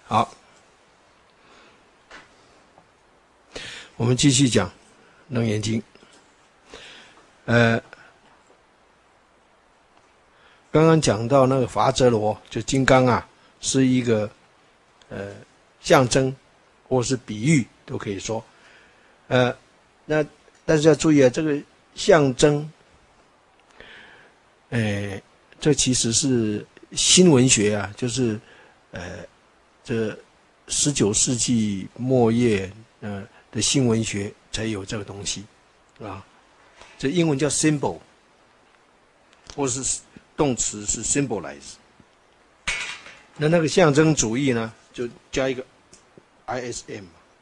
好，我们继续讲《楞严经》。刚刚讲到那个伐遮罗，就金刚啊，是一个象征或是比喻都可以说。那但是要注意啊，这个象征，这其实是新文学啊，就是这19世纪末叶的新文学才有这个东西啊。这英文叫 symbol， 或是动词是 symbolize。那个象征主义呢，就加一个 ism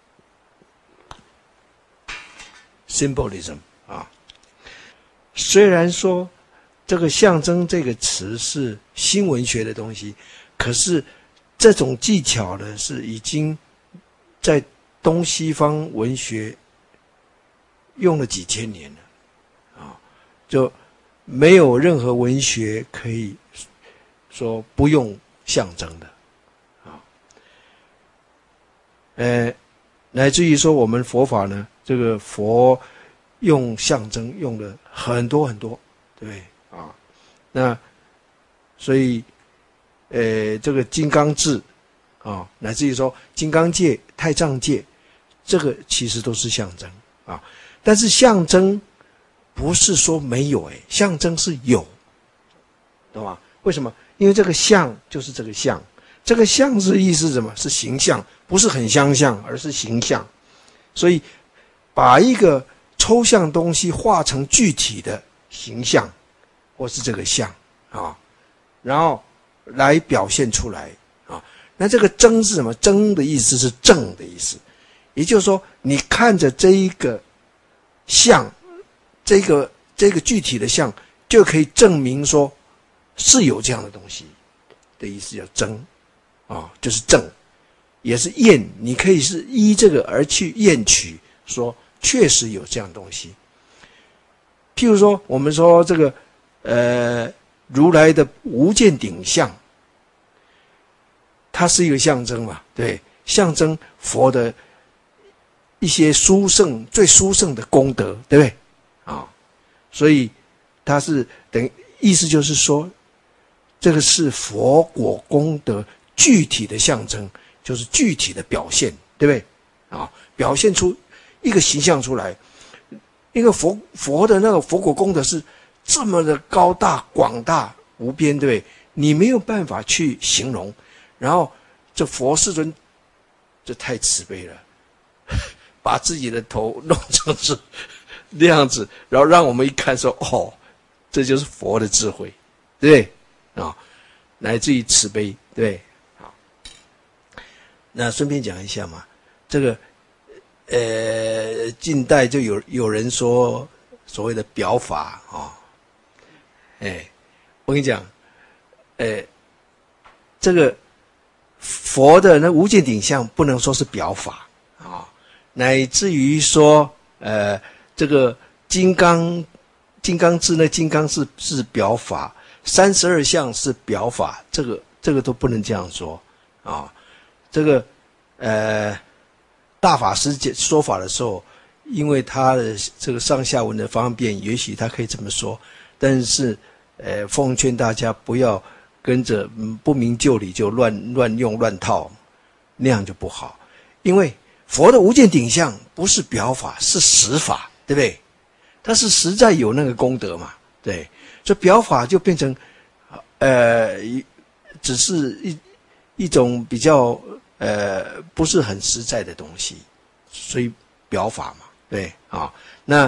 symbolism 啊。虽然说这个象征这个词是新文学的东西，可是这种技巧呢，是已经在东西方文学用了几千年了啊，就没有任何文学可以说不用象征的啊。乃至于说我们佛法呢，这个佛用象征用了很多很多，对不对啊？那所以这个金刚智啊，乃至于说金刚界、太上界，这个其实都是象征啊。但是象征不是说没有，象征是有，懂吗？为什么？因为这个象就是这个象，这个象是意思是什么？是形象，不是很相像，而是形象。所以把一个抽象东西化成具体的形象，或是这个象啊，然后来表现出来啊。那这个真是什么？真的意思是正的意思，也就是说，你看着这一个象，这个具体的象，就可以证明说是有这样的东西的意思，叫真啊，就是正，也是验。你可以是依这个而去验取，说确实有这样的东西。譬如说，我们说这个如来的无见顶相，它是一个象征嘛，对，象征佛的一些殊胜、最殊胜的功德，对不对啊？所以它是意思就是说，这个是佛果功德具体的象征，就是具体的表现，对不对啊？表现出一个形象出来，因为佛的那个佛果功德是这么的高大、广大、无边，对不对？你没有办法去形容。然后这佛世尊，这太慈悲了，把自己的头弄成是那样子，然后让我们一看说，哦，这就是佛的智慧，对不对啊？乃至于慈悲，对不对？好，那顺便讲一下嘛，这个近代就有人说所谓的表法啊，我跟你讲，这个佛的那无见顶相不能说是表法啊，乃至于说这个金刚智那金刚是表法，32相是表法，这个都不能这样说啊。这个大法师说法的时候，因为他的这个上下文的方便，也许他可以这么说，但是奉劝大家不要跟着不明就里就乱用乱套，那样就不好。因为佛的无见顶相不是表法，是实法，对不对？它是实在有那个功德嘛，对。所以表法就变成只是一种比较不是很实在的东西，所以表法嘛，对啊。那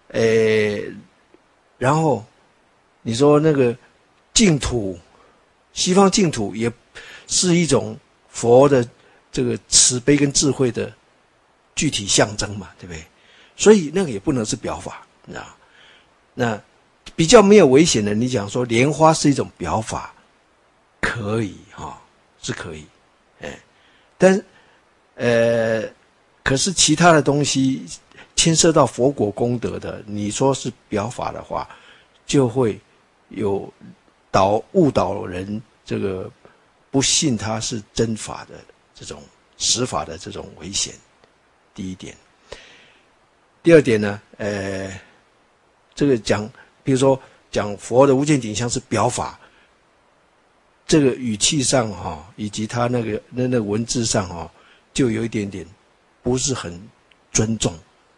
然后你说那个净土，西方净土也是一种佛的这个慈悲跟智慧的具体象征嘛，对不对？所以那个也不能是表法，你知道？那比较没有危险的，你讲说莲花是一种表法，可以是可以，但可是其他的东西牵涉到佛果功德的，你说是表法的话，就会有误导人这个不信它是真法的这种实法的这种危险。第一点。第二点呢，这个比如说讲佛的无见景象是表法，这个语气上以及他那个文字上就有一点点不是很尊重，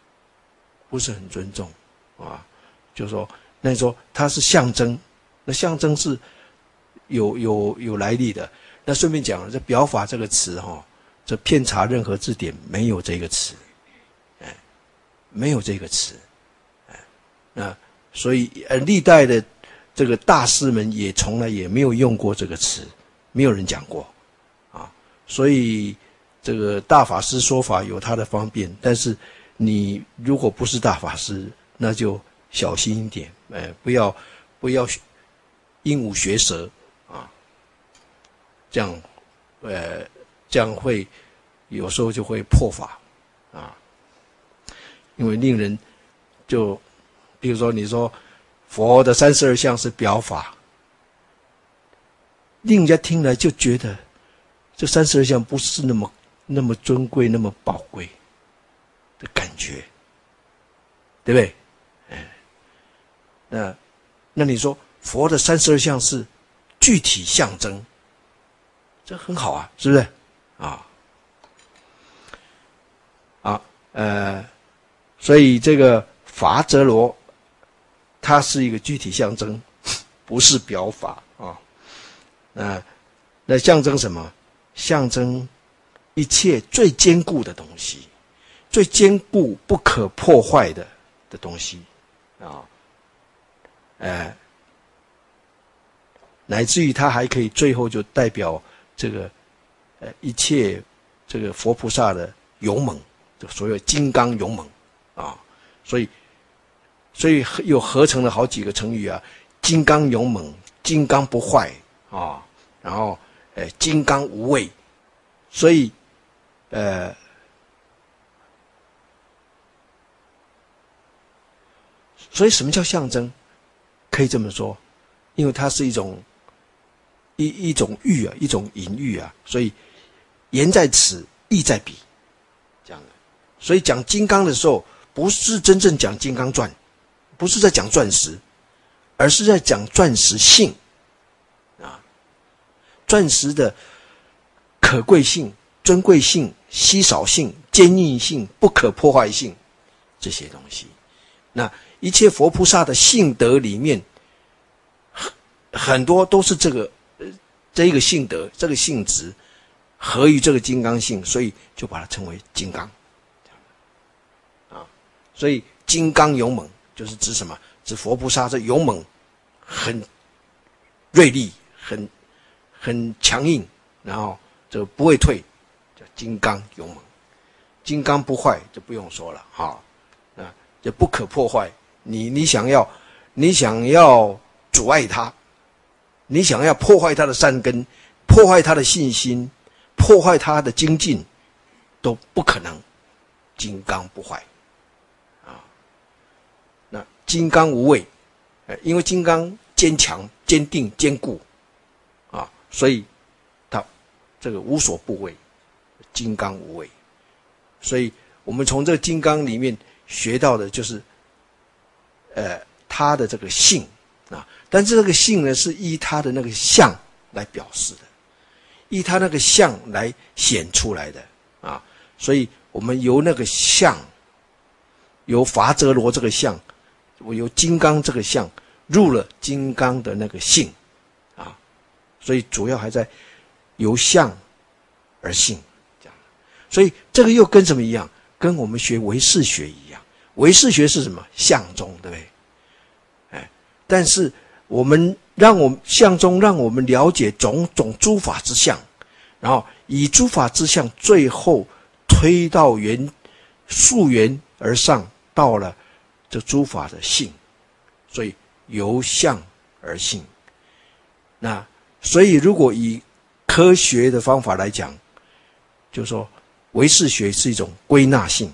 啊，就是说，那你说它是象征，那象征是有来历的。那顺便讲，这表法这个词这遍查任何字典没有这个词，没有这个词，那所以历代的这个大师们也从来也没有用过这个词，没有人讲过啊。所以这个大法师说法有他的方便，但是你如果不是大法师，那就小心一点，不要鹦鹉学舌啊，这样会有时候就会破法啊。因为令人就，比如说你说佛的32相是表法，令人家听来就觉得这32相不是那么尊贵、那么宝贵的感觉，对不对？那你说佛的32相是具体象征，这很好啊，是不是？所以这个伐折罗，它是一个具体象征，不是表法啊。那象征什么？象征一切最坚固的东西，最坚固不可破坏的东西啊。乃至于它还可以最后就代表这个一切这个佛菩萨的勇猛，这所谓金刚勇猛啊，所以又合成了好几个成语啊，金刚勇猛、金刚不坏啊，然后金刚无畏，所以什么叫象征？可以这么说，因为它是一种喻啊，一种隐喻啊，所以言在此，意在彼，这样的。所以讲金刚的时候，不是真正讲金刚钻，不是在讲钻石，而是在讲钻石性啊，钻石的可贵性、尊贵性、稀少性、坚硬性、不可破坏性这些东西。那一切佛菩萨的性德里面，很多都是这个性德、这个性质合于这个金刚性，所以就把它称为金刚。所以金刚勇猛就是指什么？指佛菩萨这勇猛很锐利，很强硬，然后这不会退，叫金刚勇猛。金刚不坏就不用说了就不可破坏。你想要阻碍它，你想要破坏它的善根，破坏它的信心，破坏它的精进，都不可能。金刚不坏那金刚无畏，因为金刚坚强、坚定、坚固所以它这个无所不畏，金刚无畏。所以我们从这个金刚里面学到的就是它的这个性但是这个性呢，是依它的那个相来表示的，依它那个相来显出来的所以我们由那个相，由伐折罗这个相，由金刚这个相入了金刚的那个性所以主要还在由相而性这样。所以这个又跟什么一样？跟我们学唯识学一样。唯识学是什么？相中，对不对？但是相中让我们了解种种诸法之相，然后以诸法之相最后推到溯源而上，到了这诸法的性，所以由相而性。那所以如果以科学的方法来讲，就是说唯识学是一种归纳性，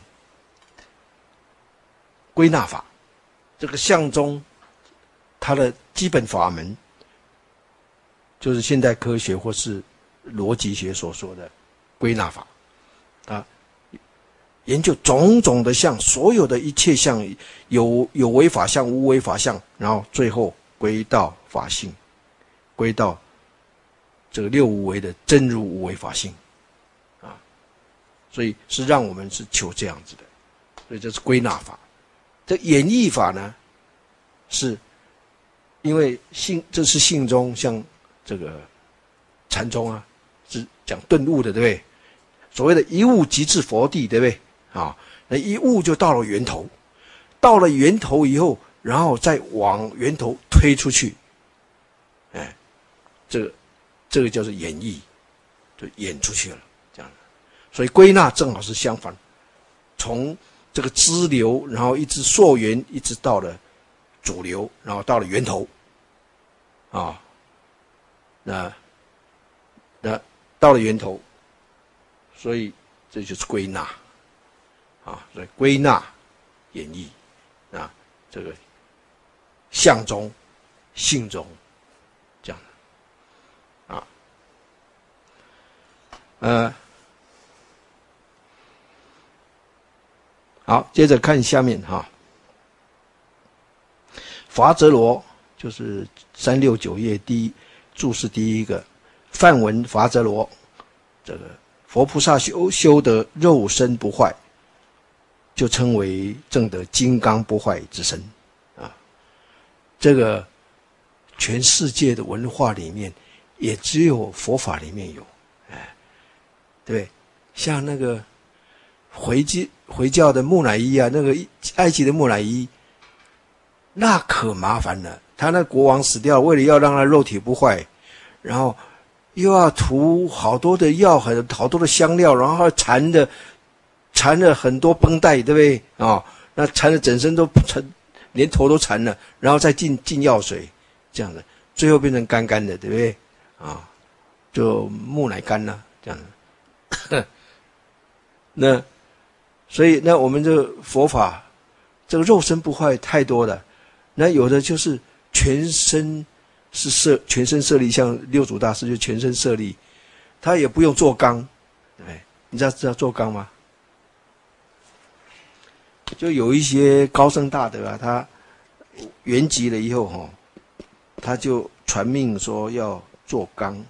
归纳法。这个相中它的基本法门，就是现代科学或是逻辑学所说的归纳法，啊，研究种种的相，所有的一切相，有为法相，无为法相，然后最后归到法性，归到这个六无为的真如无为法性，啊，所以是让我们是求这样子的，所以这是归纳法。这演绎法呢，是因为这是性中，像这个禅宗啊，是讲顿悟的，对不对？所谓的一悟即至佛地，对不对？啊，那一悟就到了源头，到了源头以后，然后再往源头推出去，哎，这个叫做演绎，就演出去了，这样。所以归纳正好是相反，从这个支流，然后一直溯源，一直到了主流，然后到了源头，啊，那到了源头，所以这就是归纳，啊，所以归纳演绎，啊，这个相中性中这样的，啊，好，接着看下面哈，伐泽罗就是369页注释第一个梵文伐泽罗，这个佛菩萨修得肉身不坏，就称为证得金刚不坏之身啊。这个全世界的文化里面，也只有佛法里面有，哎，对，像那个回教的木乃伊啊，那个埃及的木乃伊，那可麻烦了。他那国王死掉，为了要让他肉体不坏，然后又要涂好多的药，好多的香料，然后缠了很多绷带，对不对啊？那缠了整身都连头都缠了，然后再进药水，这样的，最后变成干干的，对不对啊？就木乃干了，这样的。那所以那我们这个佛法，这个肉身不坏太多了。那有的就是全身舍利，像六祖大师就全身舍利，他也不用做缸，对不对？你知道做缸吗？就有一些高僧大德啊，他圆寂了以后他就传命说要做缸，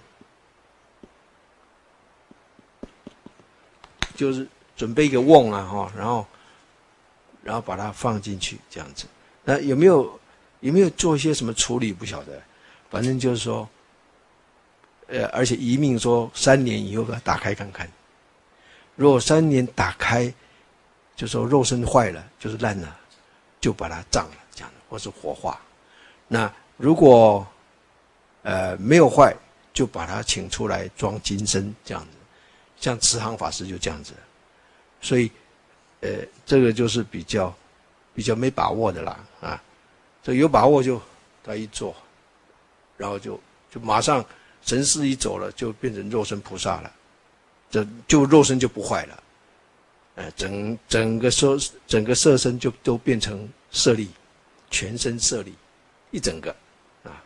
就是准备一个瓮啊然后把它放进去这样子。那有没有做一些什么处理不晓得，反正就是说而且遗命说3年以后把它打开看看，如果3年打开就说肉身坏了，就是烂了，就把它葬了这样的，或是火化。那如果没有坏，就把它请出来装金身这样子，像慈航法师就这样子。所以这个就是比较没把握的啦啊。这有把握就他一做，然后就马上神识一走了，就变成肉身菩萨了，就肉身就不坏了。整个色身就都变成舍利，全身舍利，一整个啊。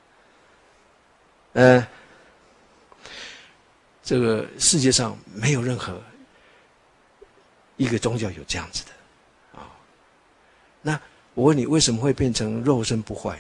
这个世界上没有任何一个宗教有这样子的啊。那我问你，为什么会变成肉身不坏？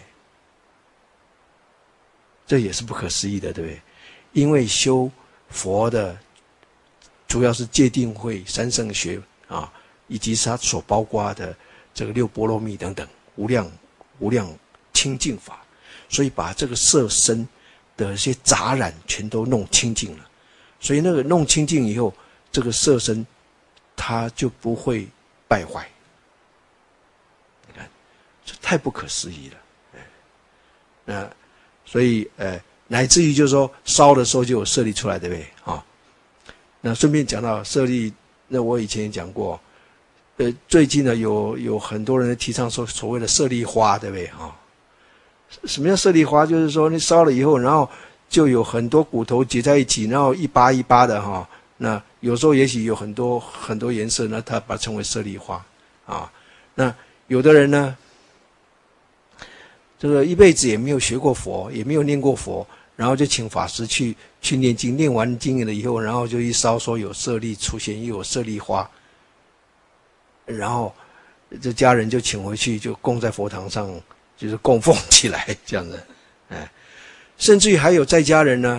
这也是不可思议的，对不对？因为修佛的主要是戒定慧、三圣学啊，以及它所包括的这个六波罗蜜等等无量清净法，所以把这个色身的一些杂染全都弄清净了。所以那个弄清净以后，这个色身它就不会败坏。你看，这太不可思议了。所以乃至于就是说烧的时候就有舍利出来，对不对啊？那顺便讲到舍利，那我以前也讲过，最近呢有很多人提倡说所谓的舍利花，对不对啊？什么叫舍利花？就是说你烧了以后，然后就有很多骨头结在一起，然后一拔一拔的哈。那有时候也许有很多颜色呢，它把它称为舍利花啊。那有的人呢，这个一辈子也没有学过佛，也没有念过佛， 然后就请法师去念经，念完经了以后，然后就一烧说有舍利出现，又有舍利花，然后这家人就请回去，就供在佛堂上，就是供奉起来这样子，甚至于还有在家人呢，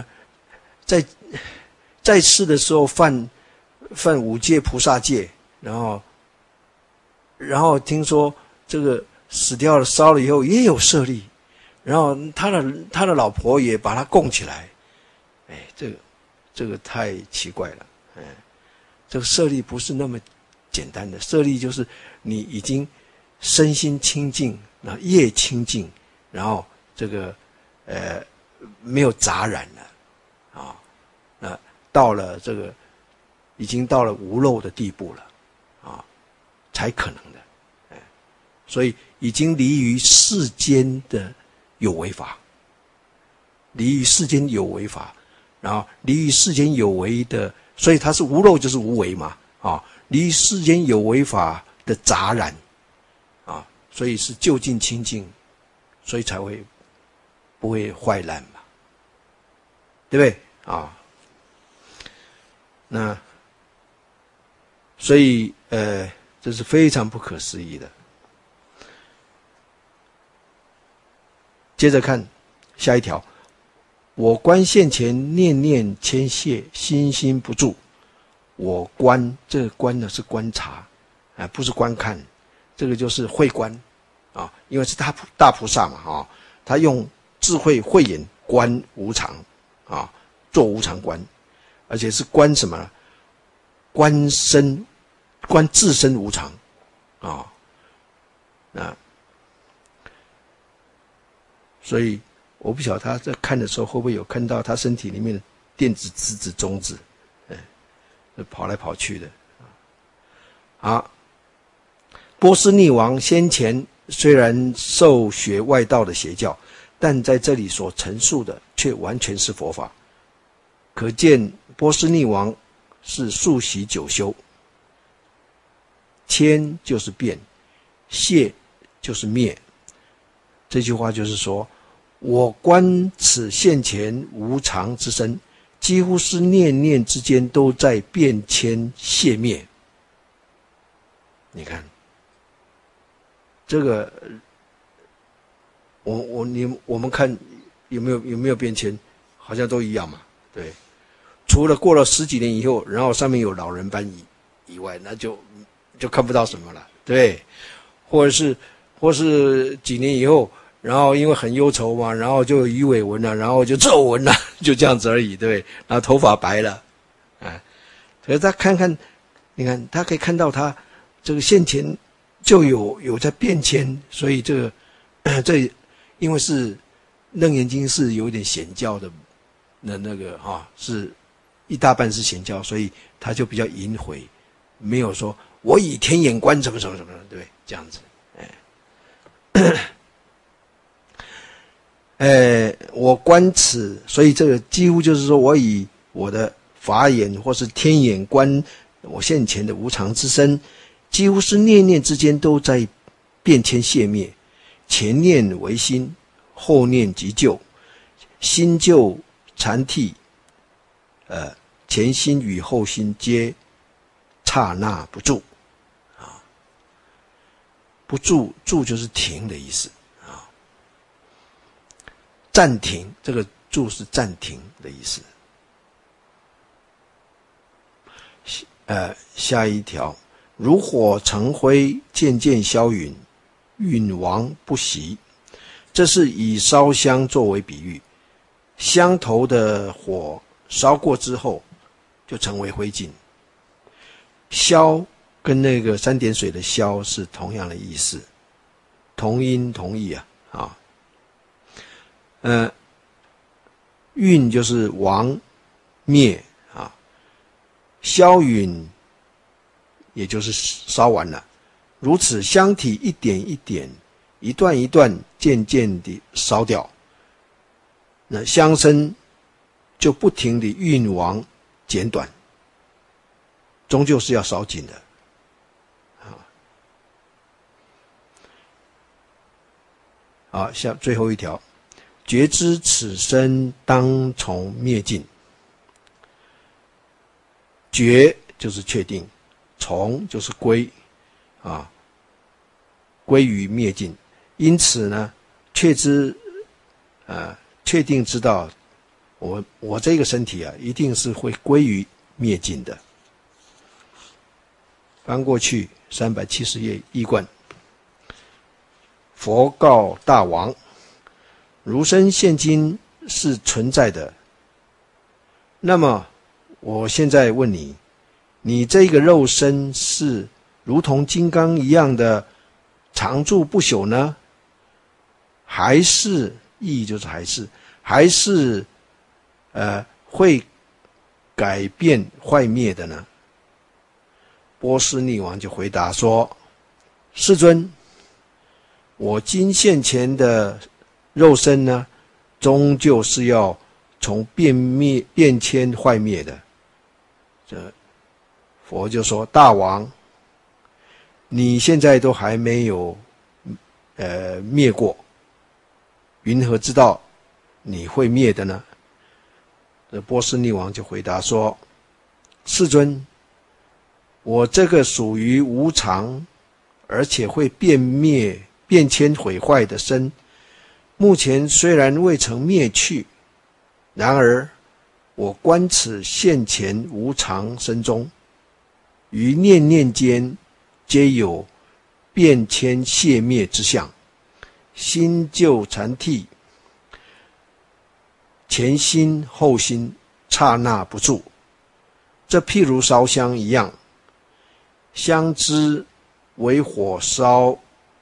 在世的时候犯五戒菩萨戒，然后听说这个死掉了烧了以后也有舍利，然后他的老婆也把他供起来，这个太奇怪了，这个舍利不是那么简单的，舍利就是你已经身心清净，然后业清净，然后这个没有杂染了啊，那到了这个已经到了无漏的地步了啊，才可能的，所以已经离于世间的有为法，离于世间有为法，然后离于世间有为的，所以它是无漏就是无为嘛，啊，离于世间有为法的杂染啊，所以是究竟清净，所以才会不会坏烂嘛，对不对啊？那所以这是非常不可思议的。接着看下一条，我观现前念念牵谢，心心不住。我观，这个观呢是观察，不是观看，这个就是慧观啊，因为是大菩萨嘛啊，他用智慧慧眼观无常啊，做无常观，而且是观什么呢？观自身无常啊，所以我不晓得他在看的时候会不会有看到他身体里面的电子、质子、中子，跑来跑去的。好，波斯匿王先前虽然受学外道的邪教，但在这里所陈述的却完全是佛法，可见波斯匿王是数习久修。迁就是变，谢就是灭。这句话就是说，我观此现前无常之身，几乎是念念之间都在变迁谢灭。你看，这个我们看有没有变迁，好像都一样嘛，对。除了过了10几年以后，然后上面有老人斑以外，那就看不到什么了，对。或是几年以后，然后因为很忧愁嘛，然后就有鱼尾纹了，然后就皱纹了，就这样子而已，对。然后头发白了，可是他看，你看他可以看到他这个现前就有在变迁，所以这因为是楞严经是有点显教的，那个是一大半是显教，所以他就比较隐晦，没有说我以天眼观什么什么什么，对不对？这样子，我观此，所以这个几乎就是说我以我的法眼或是天眼观我现前的无常之身，几乎是念念之间都在变迁谢灭，前念为新，后念即旧，新旧缠替，前心与后心皆刹那不住啊，不住，住就是停的意思啊，暂停，这个住是暂停的意思。下一条，如火成灰，渐渐消陨，陨亡不息。这是以烧香作为比喻，香头的火烧过之后就成为灰烬。消跟那个3点水的消是同样的意思，同音同义啊。陨就是亡灭啊，消陨也就是烧完了。如此香体一点一点，一段一段，渐渐地烧掉，那香身就不停地运亡减短，终究是要烧尽的。好，下最后一条， 觉知此身当从灭尽。觉就是确定，从就是归啊，归于灭尽。因此呢，确定知道我这个身体啊，一定是会归于灭尽的。翻过去370页一观，佛告大王：如身现今是存在的。那么我现在问你，你这个肉身是如同金刚一样的常住不朽呢，还是意义就是还是会改变坏灭的呢？波斯匿王就回答说：世尊，我今现前的肉身呢，终究是要从变迁坏灭的。这佛就说：大王，你现在都还没有灭过，云何知道你会灭的呢？这波斯匿王就回答说：世尊，我这个属于无常而且会变迁毁坏的身，目前虽然未曾灭去，然而我观此现前无常身中，于念念间皆有变迁谢灭之相，新旧缠替，前心后心，刹那不住。这譬如烧香一样，香枝为火烧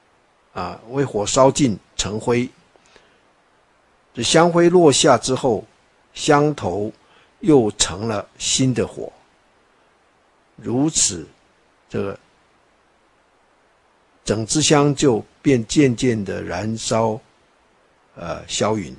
尽成灰，这香灰落下之后，香头又成了新的火，如此这个整支香就便渐渐的燃烧消陨，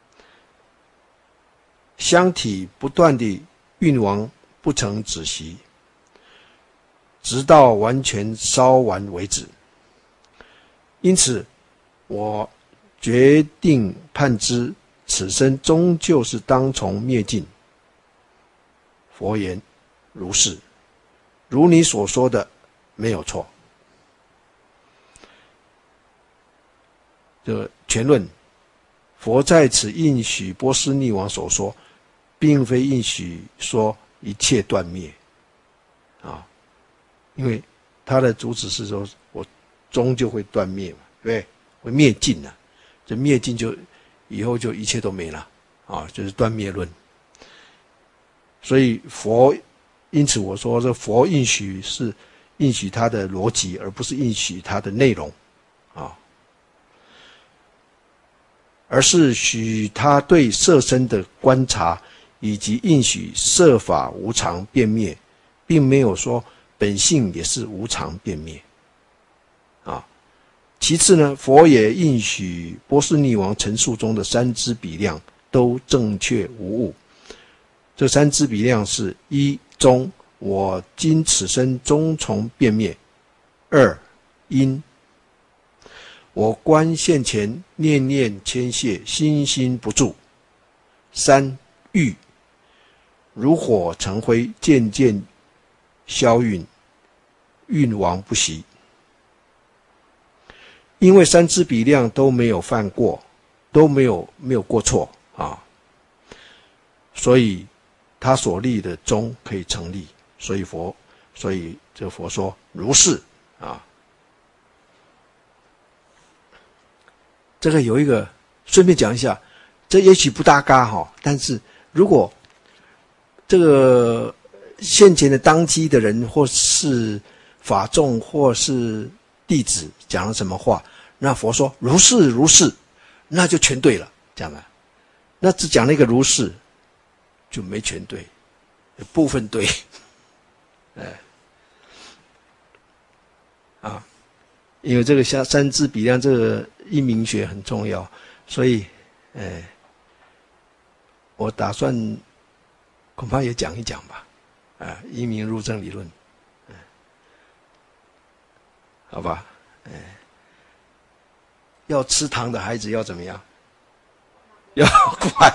香体不断地运往不成止息，直到完全烧完为止。因此我决定判知此身终究是当从灭尽。佛言：如是，如你所说的没有错。这全论，佛在此应许波斯匿王所说，并非应许说一切断灭啊，因为他的主旨是说我终究会断灭嘛，对不对？会灭尽了，这灭尽就以后就一切都没了啊，就是断灭论。所以因此我说这佛应许是应许他的逻辑，而不是应许他的内容啊，而是许他对色身的观察，以及应许色法无常变灭，并没有说本性也是无常变灭啊。其次呢，佛也应许波斯匿王陈述中的三支比量都正确无误。这三支比量是：一、中，我今此身终从变灭；二、因，我观现前念念牵谢，心心不住；三、欲，如火成灰，渐渐消陨，运亡不息。因为三支比量都没有犯过，都没有过错啊，所以他所立的宗可以成立。所以这佛说如是啊。这个有一个顺便讲一下，这也许不搭嘎哈，但是如果这个现前的当机的人，或是法众，或是弟子讲了什么话，那佛说如是如是，那就全对了，这样的。那只讲那个如是，就没全对，有部分对，因为这个三支比量，这个因明学很重要，所以，我打算恐怕也讲一讲吧，因明入正理论，好吧，要吃糖的孩子要怎么样？ 要快。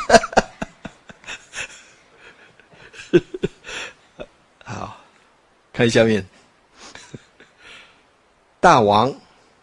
好，看下面，大王，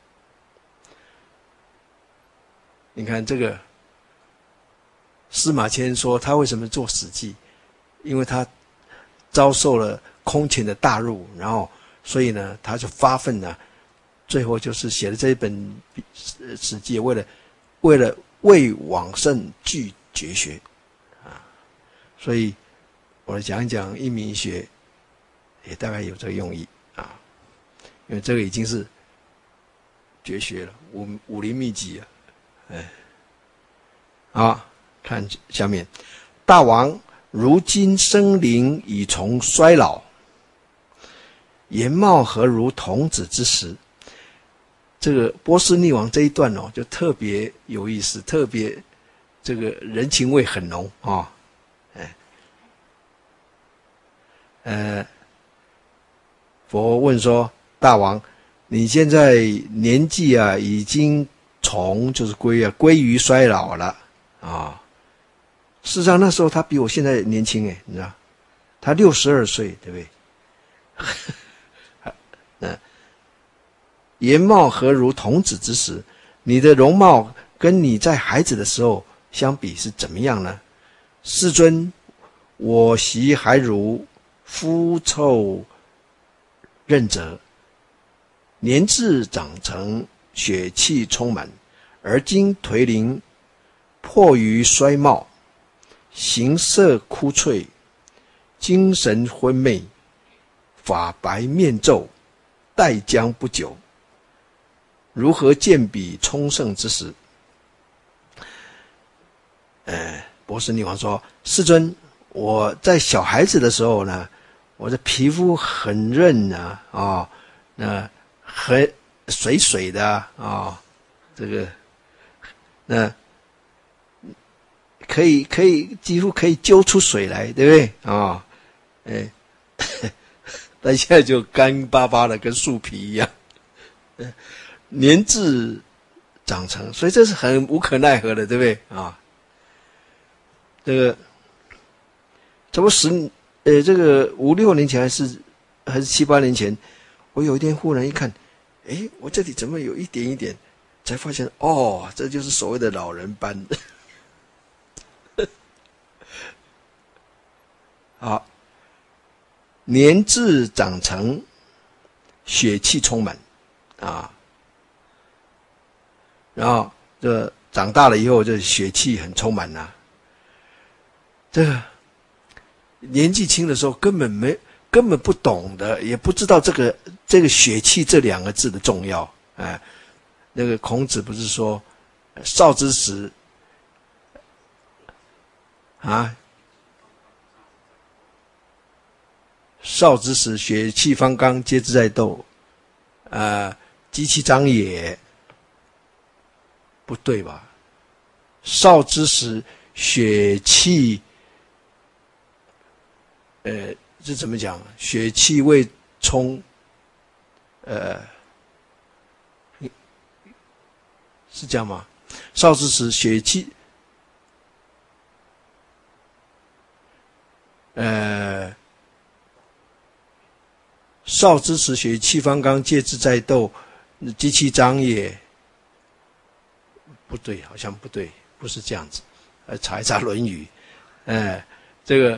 你看这个司马迁说他为什么做《史记》，因为他遭受了空前的大辱，然后所以呢他就发愤呢，最后就是写了这一本史记，为了为往圣继绝学啊，所以我讲一讲一民学，也大概有这个用意啊，因为这个已经是绝学了，武林秘籍啊，哎，好，看下面，大王如今生灵已从衰老，颜貌何如童子之时。这个波斯匿王这一段哦，就特别有意思，特别这个人情味很浓啊、佛问说：“大王，你现在年纪啊，已经就是归于衰老了啊。事实上，那时候他比我现在年轻你知道，他62岁，对不对？颜貌何如童子之时？你的容貌跟你在孩子的时候相比是怎么样呢？世尊，我昔还如肤臭润泽，年至长成，血气充满，而今颓龄，迫于衰貌，形色枯悴，精神昏昧，发白面皱，待将不久，如何见彼充盛之时？波斯匿王说：世尊，我在小孩子的时候呢，我的皮肤很润啊，那很水水的啊，这个那可以几乎可以揪出水来，对不对啊？但现在就干巴巴的，跟树皮一样。年至长成，所以这是很无可奈何的，对不对啊？这个差不多这个5、6年前还是7、8年前，我有一天忽然一看，我这里怎么有一点一点，才发现哦，这就是所谓的老人斑。好，年至长成，血气充满啊。然后这长大了以后，这血气很充满这个年纪轻的时候根本不懂的，也不知道这个血气这2个字的重要。那个孔子不是说少之时少之时，血气方刚，皆之在斗。激其张也，不对吧？少之时，血气，这怎么讲？血气未充，是这样吗？少之时，血气，少之时，血气方刚，皆之在斗，激其张也。不对，好像不对，不是这样子。查一查《论语》，这个，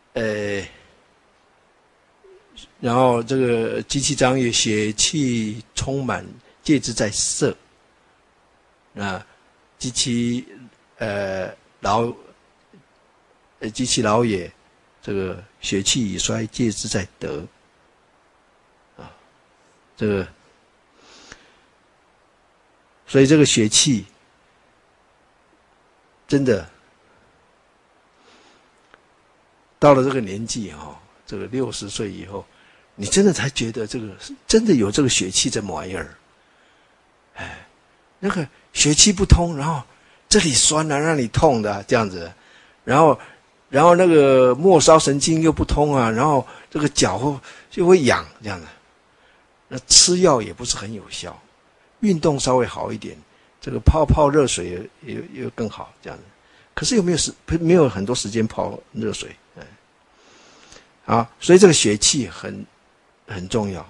然后这个激其张也，血气充满，戒之在色。激其老也，这个血气已衰，戒之在德。这个，所以这个血气真的到了这个年纪这个60岁以后，你真的才觉得这个真的有这个血气这么玩意儿。那个血气不通，然后这里酸那里痛的这样子，然后那个末梢神经又不通然后这个脚就会痒这样的。那吃药也不是很有效，运动稍微好一点， 这个泡热水也更好这样子。可是没有很多时间泡热水，所以这个血气很重要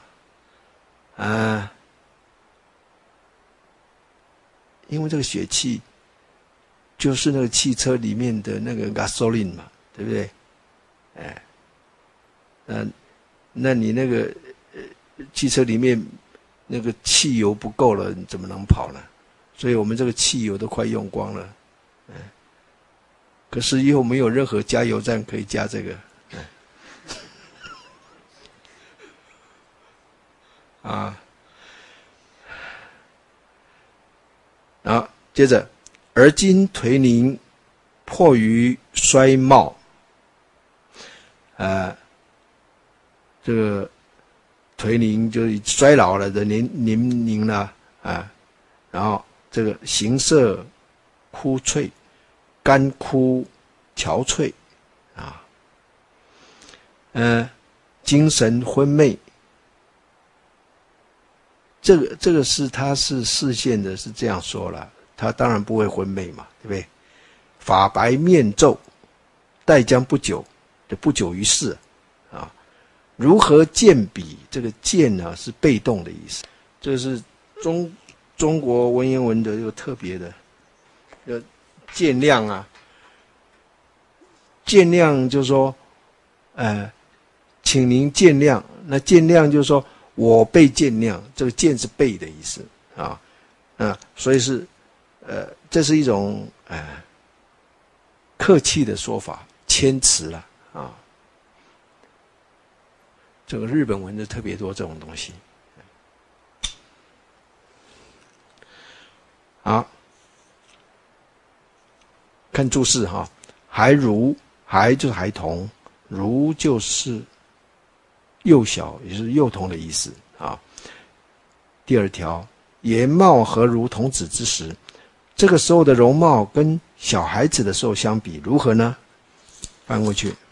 因为这个血气就是那个汽车里面的那个 gasoline 嘛，对不对？那你那个汽车里面那个汽油不够了，你怎么能跑呢？所以我们这个汽油都快用光了，可是又没有任何加油站可以加这个，好，接着，而今颓龄迫于衰貌，这个颓龄就是衰老了的年龄了然后这个形色枯悴，干枯憔悴精神昏昧。这个他是视线的，是这样说了，他当然不会昏昧嘛，对不对？发白面皱，待将不久，就不久于世如何见彼？这个见呢是被动的意思，这是中国文言文的一个特别的，见谅见谅就是说，请您见谅。那见谅就是说我被见谅，这个见是被的意思所以是这是一种客气的说法，谦辞了这个日本文就特别多这种东西。好，看注释孩如，孩就是孩童，如就是幼小，也就是幼童的意思第二条，颜貌何如童子之时？这个时候的容貌跟小孩子的时候相比如何呢？翻过去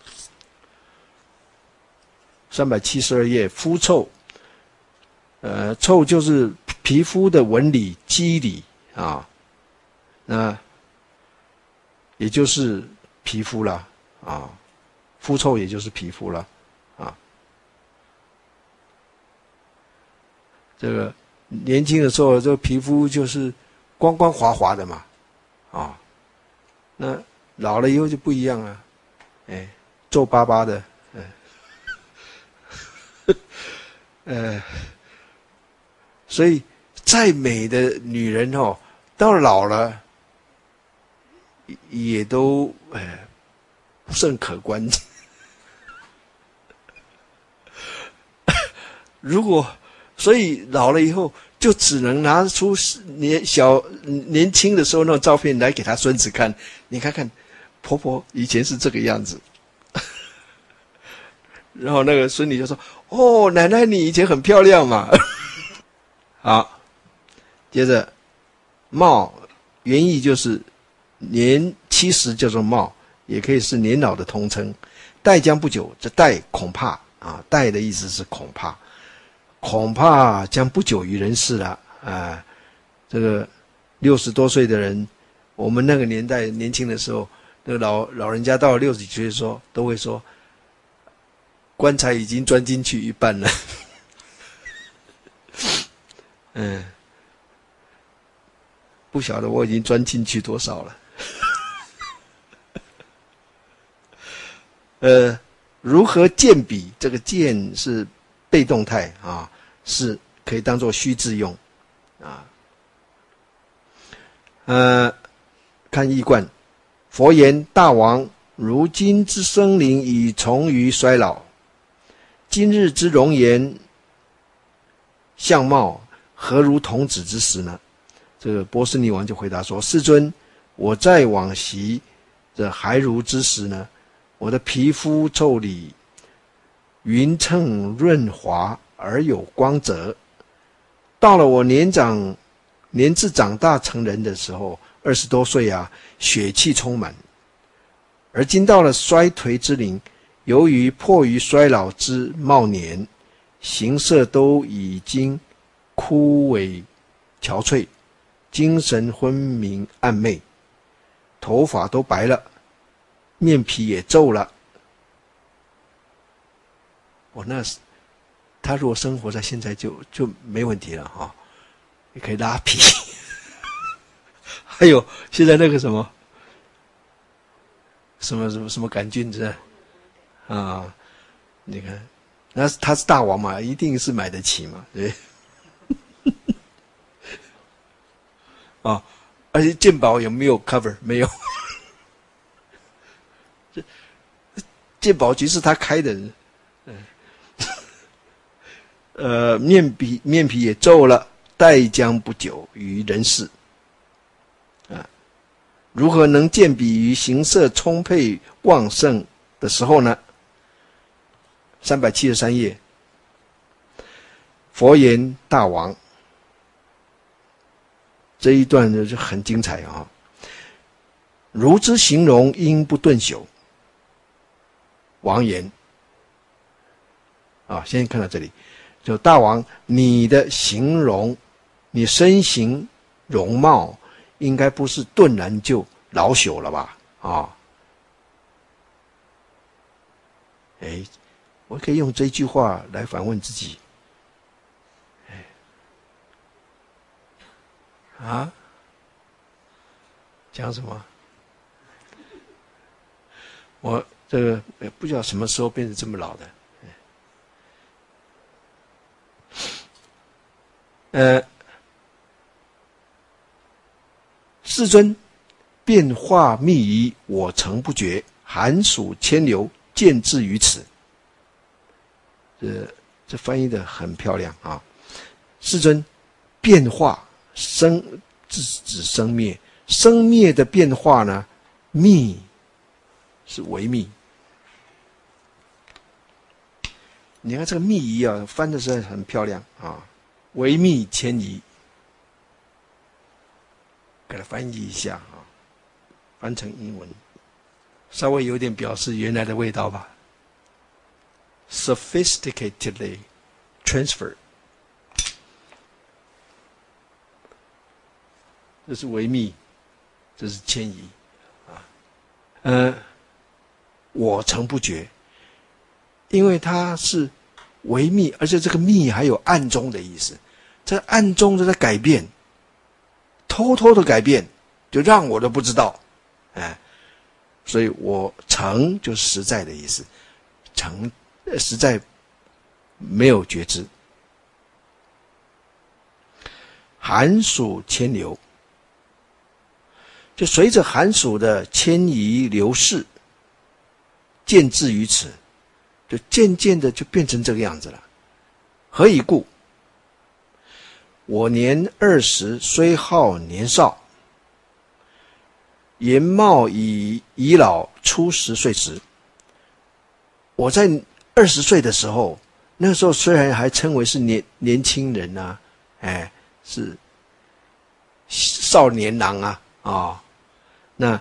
372页，肤臭，臭就是皮肤的纹理、肌理那也就是皮肤了肤臭也就是皮肤了这个年轻的时候，这个皮肤就是光光滑滑的嘛那老了以后就不一样了，皱巴巴的，所以再美的女人到老了也都不甚可观。所以老了以后就只能拿出年轻的时候那种照片来给他孙子看，你看看婆婆以前是这个样子。然后那个孙女就说奶奶你以前很漂亮嘛。好，接着貌原意就是年70叫做貌，也可以是年老的通称。待将不久，这待恐怕待的意思是恐怕将不久于人世了这个60多岁的人，我们那个年代年轻的时候，那个老人家到了60几岁的时候都会说，棺材已经钻进去一半了。不晓得我已经钻进去多少了。如何见彼？这个见是被动态是可以当作虚字用看义贯，佛言：大王，如今之生灵已从于衰老，今日之容颜相貌何如童子之时呢？这个波斯匿王就回答说：世尊，我在往昔的孩如之时呢，我的皮肤腠理匀称润滑而有光泽，到了我年纪长大成人的时候，20多岁血气充满，而今到了衰颓之龄，由于迫于衰老之茂年，形色都已经枯萎憔悴， 精神昏迷暗昧，头发都白了，面皮也皱了。那是他如果生活在现在就没问题了哈，也可以拉皮。还有现在那个什么杆菌子啊，你看，那他是大王嘛，一定是买得起嘛，对。啊，而且健保有没有 cover？ 没有。健保局是他开的人。面皮也皱了，待将不久于人世。如何能见比于形色充沛旺盛的时候呢？373页，佛言大王，这一段就很精彩啊！如之形容，因不顿朽。王言啊，先看到这里，就大王，你的形容，你身形容貌，应该不是顿然就老朽了吧？啊，我可以用这句话来反问自己。讲什么？我这个不知道什么时候变成这么老的。世尊，变化密仪，我诚不觉，寒暑迁流，见至于此。这翻译的很漂亮啊！世尊，变化指生灭，生灭的变化呢，密是微密。你看这个密仪啊，翻的是很漂亮啊，微密迁移。给它翻译一下啊，翻成英文，稍微有点表示原来的味道吧。Sophisticatedly transferred， 这是微密，这是迁移啊。我诚不觉，因为它是微密，而且这个密还有暗中的意思，这暗中就在改变。偷偷的改变，就让我都不知道，所以我诚就是实在的意思，诚实在没有觉知。寒暑迁流，就随着寒暑的迁移流逝，渐至于此，就渐渐的就变成这个样子了。何以故？我年20，虽好年少，颜貌已老，初10岁时。我在20岁的时候，那个时候虽然还称为是年轻人啊，是少年郎啊，那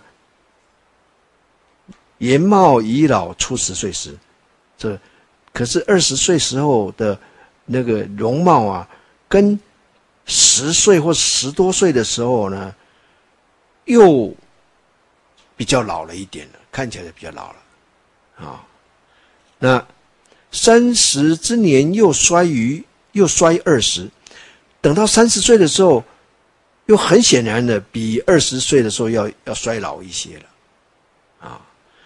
颜貌已老，初10岁时，这可是20岁时候的那个容貌啊，跟10岁或10多岁的时候呢，又比较老了一点了，看起来比较老了啊。那30之年又衰20，等到30岁的时候，又很显然的比20岁的时候要衰老一些了啊。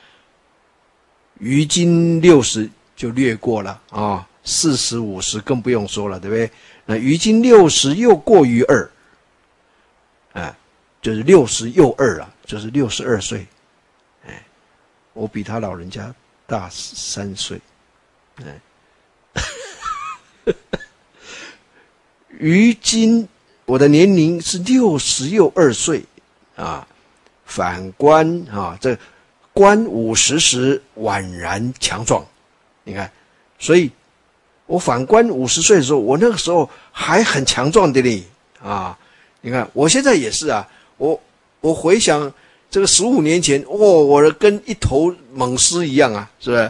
于今60就略过了啊，40、50更不用说了，对不对？那于今60又过于2，就是60又2啊，就是62岁，我比他老人家大3岁，于今我的年龄是60又2岁啊，反观啊，这观50时宛然强壮，你看，所以我反观50岁的时候，我那个时候还很强壮的嘞啊！你看我现在也是啊，我回想这个15年前，我跟一头猛狮一样啊，是不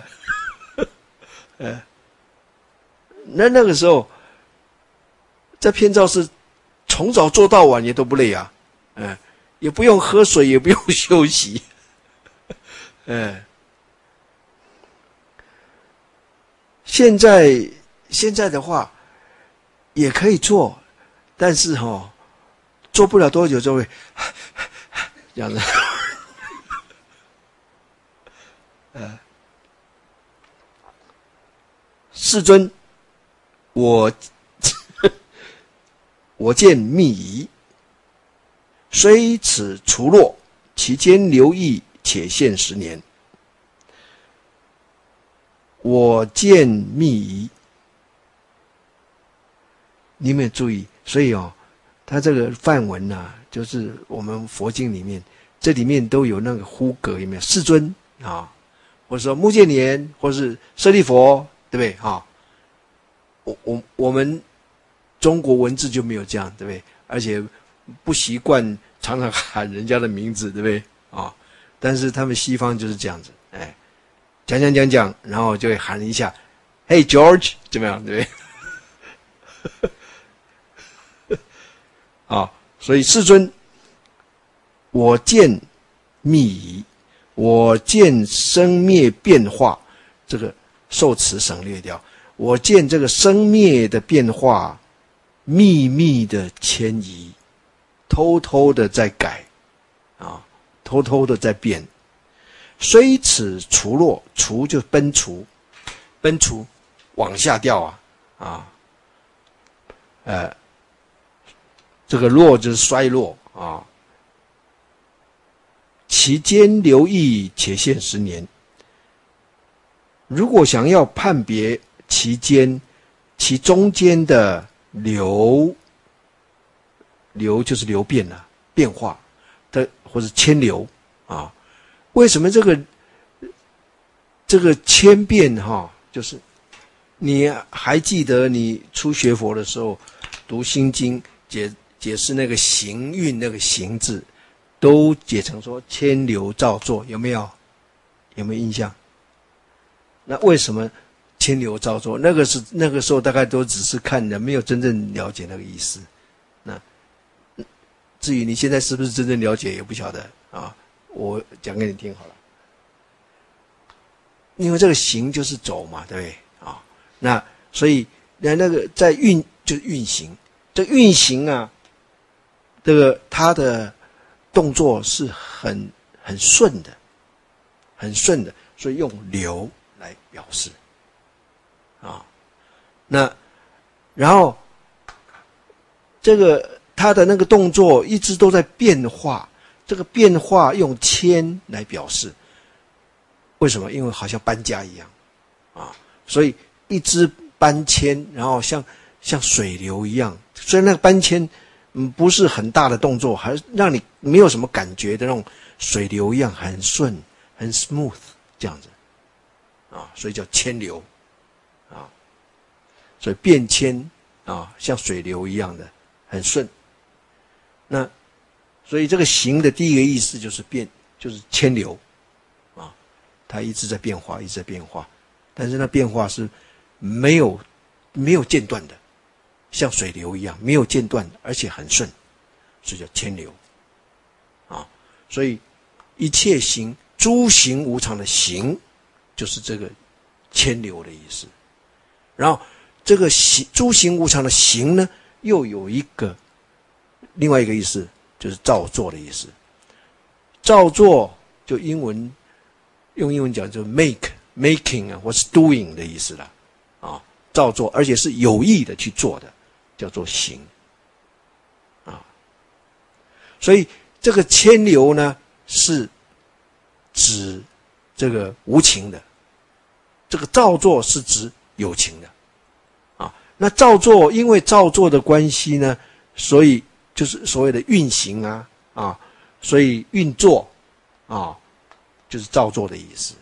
是？那个时候在偏照寺从早做到晚也都不累啊，也不用喝水，也不用休息，现在的话也可以做，但是做不了多久就会这样子。世尊，我见密仪，虽此除落，其间留意且限10年。我见密仪，你有没有注意？所以它这个梵文啊，就是我们佛经里面，这里面都有那个呼格，有没有？世尊啊，或者说目犍连，或是舍利佛，对不对啊？我们中国文字就没有这样，对不对？而且不习惯常常喊人家的名字，对不对啊？但是他们西方就是这样子，讲，然后就会喊一下 ，Hey George， 怎么样，对不对？所以世尊，我见密仪，我见生灭变化，这个受持省略掉。我见这个生灭的变化，秘密的迁移，偷偷的在改，偷偷的在变。虽此除落，除就奔除，往下掉这个落就是衰落其间留意且限10年。如果想要判别其中间的流就是流变变化的，或者迁流为什么这个迁变就是你还记得你初学佛的时候读心经解释那个行运那个行字，都解成说迁流造作，有没有印象？那为什么迁流造作？那个时候大概都只是看的，没有真正了解那个意思。那至于你现在是不是真正了解，也不晓得我讲给你听好了。因为这个行就是走嘛，对不对那所以那个在就是运行，这运行这个它的动作是很顺的，所以用流来表示那然后这个它的那个动作一直都在变化，这个变化用迁来表示。为什么？因为好像搬家一样所以一直搬迁，然后像水流一样。虽然那个搬迁不是很大的动作，还是让你没有什么感觉的那种水流一样，很顺很 smooth 这样子所以叫迁流所以变迁像水流一样的很顺。那所以这个行的第一个意思就是就是迁流它一直在变化，但是那变化是没有间断的，像水流一样没有间断的，而且很顺，所以叫迁流所以一切行，诸行无常的行，就是这个迁流的意思。然后这个诸行无常的行呢，又有另外一个意思，就是造作的意思。造作就用英文讲就是 making 或是 doing 的意思了造作，而且是有意的去做的，叫做行所以这个迁流呢，是指这个无情的，这个造作是指有情的那造作因为造作的关系呢，所以就是所谓的运行所以运作就是造作的意思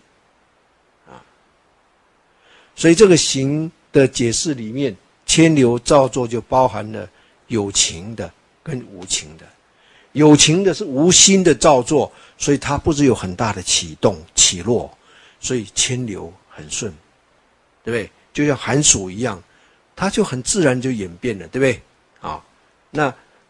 所以这个行的解释里面，迁流造作就包含了有情的跟无情的。有情的是无心的造作，所以它不只有很大的起动起落，所以迁流很顺，对不对？就像寒暑一样，它就很自然就演变了，对不对那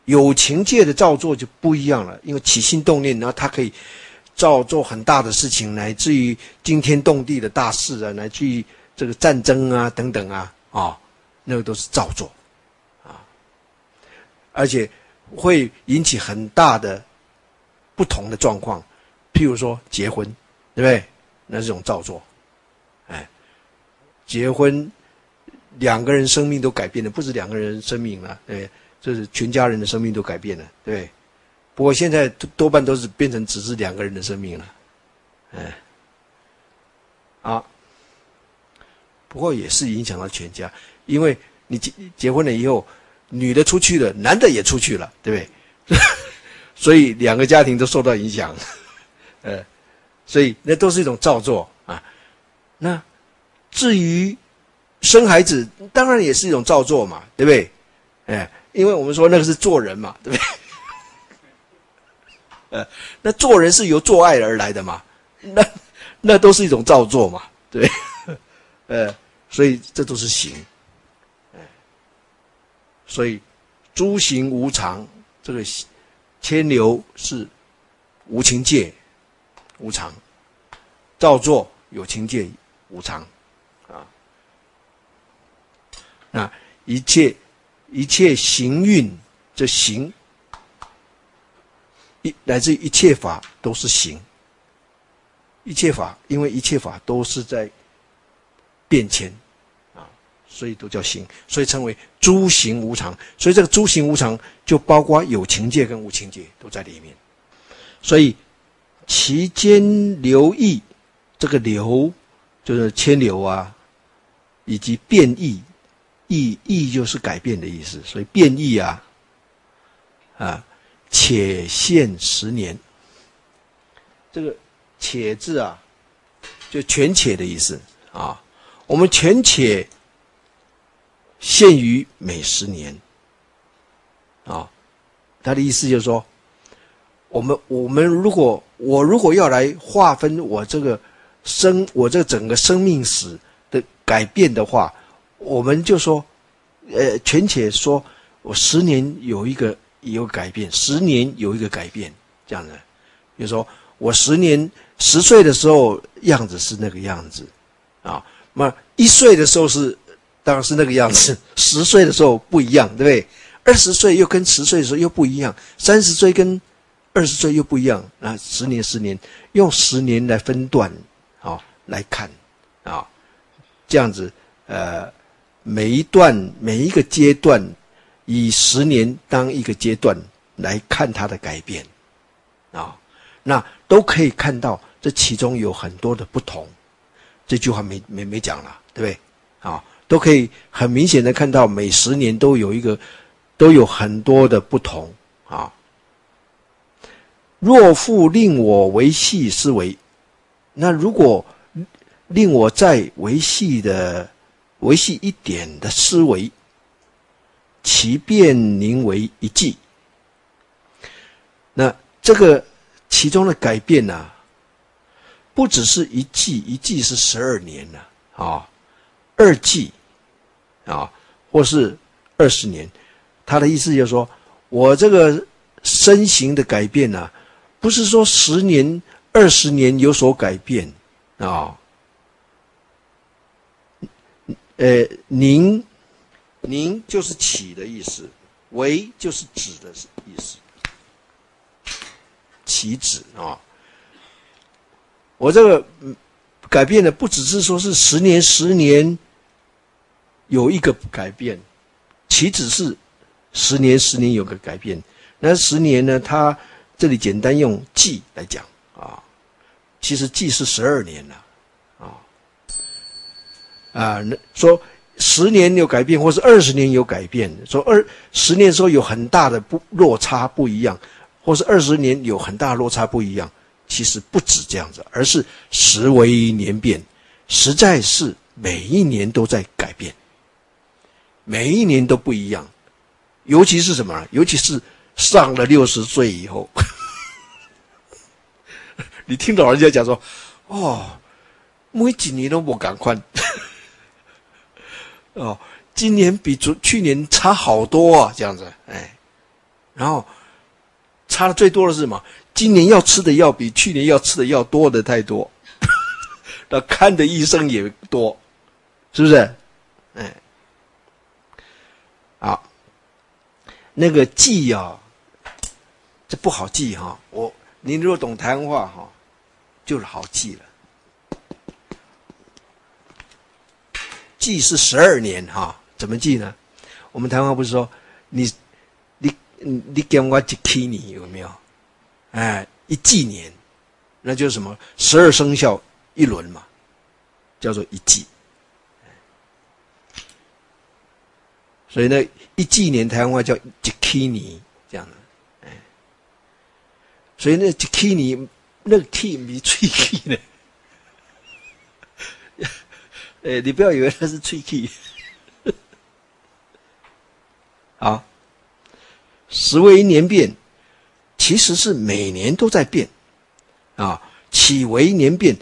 有情界的造作就不一样了，因为起心动念，然后它可以造作很大的事情，乃至于惊天动地的大事啊，乃至于这个战争啊等等啊，那个都是造作啊，而且会引起很大的不同的状况，譬如说结婚，对不对？那是一种造作，结婚两个人生命都改变了，不止两个人生命了，对，这是全家人的生命都改变了，对。不过现在多半都是变成只是两个人的生命了，不过也是影响到全家，因为你结婚了以后，女的出去了，男的也出去了，对不对？所以两个家庭都受到影响，所以那都是一种造作啊。那至于生孩子，当然也是一种造作嘛，对不对？因为我们说那个是做人嘛，对不对？那做人是由做爱而来的嘛，那都是一种造作嘛，对，所以这都是行，所以诸行无常，这个牵流是无情界无常，造作有情界无常啊。那一切行运，这行乃至一切法都是行，一切法，因为一切法都是在变迁啊，所以都叫行，所以称为诸行无常。所以这个诸行无常就包括有情界跟无情界都在里面。所以其间流异，这个流就是牵流啊，以及变异，异就是改变的意思，所以变异啊，且限10年。这个且字啊，就权且的意思啊。我们权且限于每10年啊。他的意思就是说，我们如果要来划分我这整个生命史的改变的话，我们就说，权且说我10年有一个改变，10年有一个改变，这样的。比如说我10岁的时候样子是那个样子啊，那1岁的时候当然是那个样子，10岁的时候不一样，对不对？20岁又跟10岁的时候又不一样，30岁跟20岁又不一样，那10年用10年来分段来看啊，这样子每一个阶段以10年当一个阶段来看它的改变啊，那都可以看到这其中有很多的不同。这句话没讲了，对不对？都可以很明显的看到每10年都有很多的不同啊。若复令我维系思维，那如果令我再维系一点的思维，其变宁为一季。那这个其中的改变啊，不只是一季是12年了2季或是20年。他的意思就是说，我这个身形的改变啊，不是说10年20年有所改变宁就是起的意思，为就是止的意思，起止我这个改变的不只是说是10年有一个改变，起止是10年有个改变。那10年呢，它这里简单用季来讲其实季是12年了说10年有改变，或是20年有改变，说10年的时候有很大的落差不一样，或是20年有很大的落差不一样，其实不止这样子，而是时为年变，实在是每一年都在改变，每一年都不一样。尤其是什么？尤其是上了60岁以后你听老人家讲说每几年都不赶快今年比去年差好多这样子然后差的最多的是什么？今年要吃的药比去年要吃的药多的太多，那看的医生也多，是不是？哎，好，那个记啊，这不好记哈。您如果懂台湾话哈，就是好记了。记是12年哈，怎么记呢？我们台湾话不是说你给我一起年有没有？哎，一纪年，那就是什么？12生肖一轮嘛，叫做一纪。所以呢，一纪年台湾话叫一起年，这样的。哎，所以那一起年那个 key 比吹 key 呢？哎，你不要以为它是吹 key。好，时为年变，其实是每年都在变啊。岂为年变？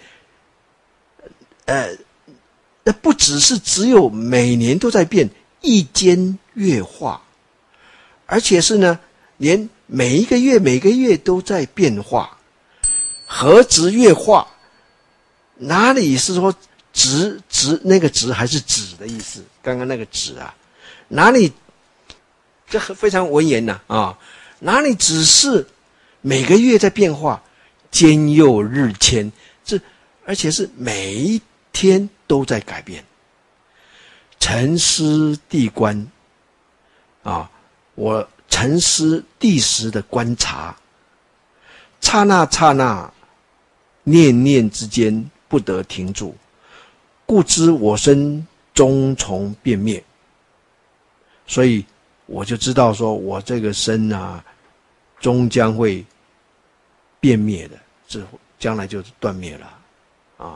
那不只有每年都在变，一间月化，而且是呢，连每一个月都在变化。何止月化？哪里是说值那个值还是指的意思？刚刚那个指啊，哪里？这非常文言呐啊！哪里只是每个月在变化，兼又日迁，而且是每一天都在改变。沉思地观啊，我沉思地时的观察，刹那刹那，念念之间不得停住，故知我身终从变灭。所以我就知道说我这个身啊终将会变灭的，将来就断灭了啊，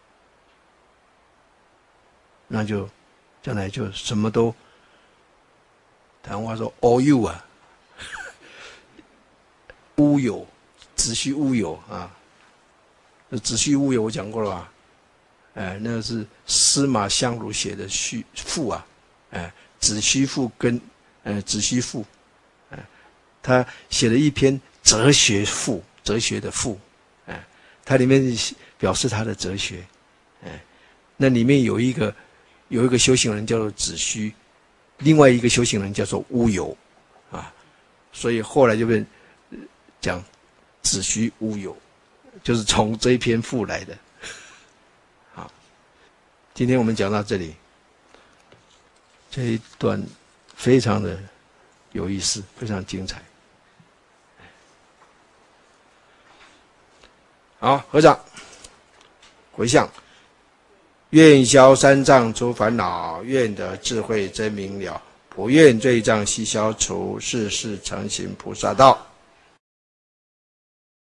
那就将来就什么都，台湾话说 all you 啊，乌有，子虚乌有啊，子虚乌有我讲过了吧？那个是司马相如写的赋啊，子虚赋跟子虚赋，他写了一篇哲学赋，哲学的赋，它里面表示他的哲学，那里面有一个修行人叫做子虚，另外一个修行人叫做乌有啊，所以后来就变讲子虚乌有，就是从这一篇赋来的。好，今天我们讲到这里，这一段非常的有意思，非常精彩。好，合掌回向，愿消三障诸烦恼，愿得智慧真明了，不愿罪障悉消除，世世常行菩萨道。